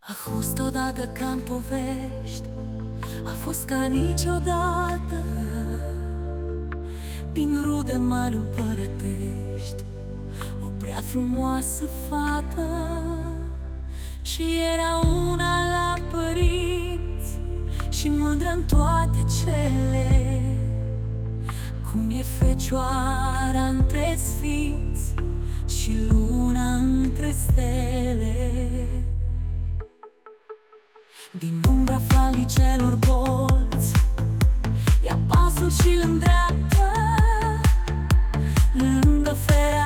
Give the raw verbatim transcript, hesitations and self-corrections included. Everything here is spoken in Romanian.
A fost odată ca-n povești, a fost ca niciodată. Din rude mari împărătești, o prea frumoasă fată. Și era una la părinți și mândră-n toate cele, cum e fecioara între sfinți și luna între stele. Din umbra falicelor bolți ia pasul și-l îndreaptă lângă fereastră